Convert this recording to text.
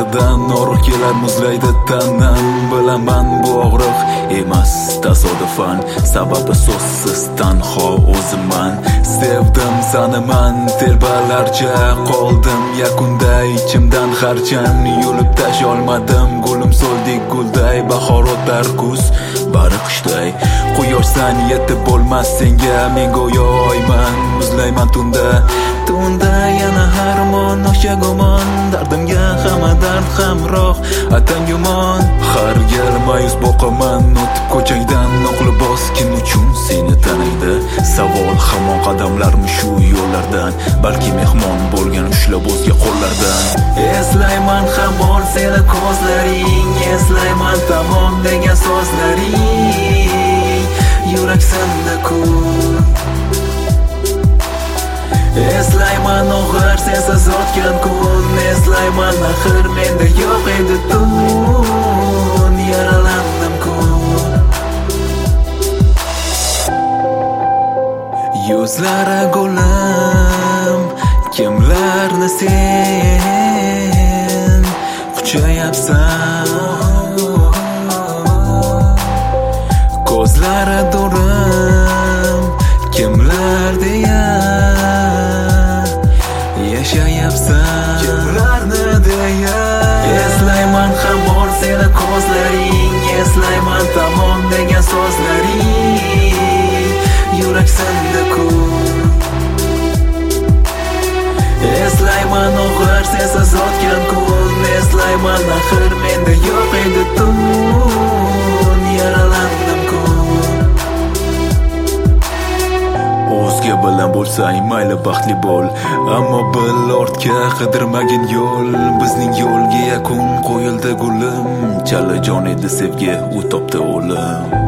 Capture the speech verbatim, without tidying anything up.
Qayerdan og'riq kelar muzlaydi tanam. Bilaman bu og'riq emas tasodifan, sababi so'zsiz tanho o'zimman. Sevdim sani man, telbalarcha qoldim yakunda ichimdan harchan. Yulib tasholmadim gulim so'ldek gulday, bahor o'tar kuz bari qishday. Quyoshsan yetib bo'lmas senga, men go'yo oyman, muzlayman tunda. Tunda yana harmon o'sha gumon, dardimga hamma dard hamroh atam yomon. Har gal mayus boqaman o'tib ko'changdan, oq libos kim uchun seni taniydi? Savol hamon qadamlarmi shu yo'llardan, balki mehmon bo'lgan ushlab o'zga qo'llardan. Eslayman hamon seni ko'zlaring, eslayman tamom degan so'zlaring, yurak senda-ku. Eslayman og'ir sensiz o'tgan kun, eslayman axir menda yo'q edi tun, yaralandim-ku. Yuzlari gulim, kimlarni sen quchayapsan? Ko'zlari durim, kimlar deya yashayapsan? Kimlarni deya? Eslayman hamon seni ko'zlaring, eslayman tamom degan so'zlaring, yurak senda-ku. Eslayman og'ir sensiz o'tgan kun, eslayman axir menda yo'q edi tun, yaralandim-ku. O'zga bilan bo'lsang mayli baxtli bo'l, ammo bil ortga qidirmagin yo'l. Bizning yo'lga yakun qo'yildi gulim, chala jon edi sevgi u topdi o'lim.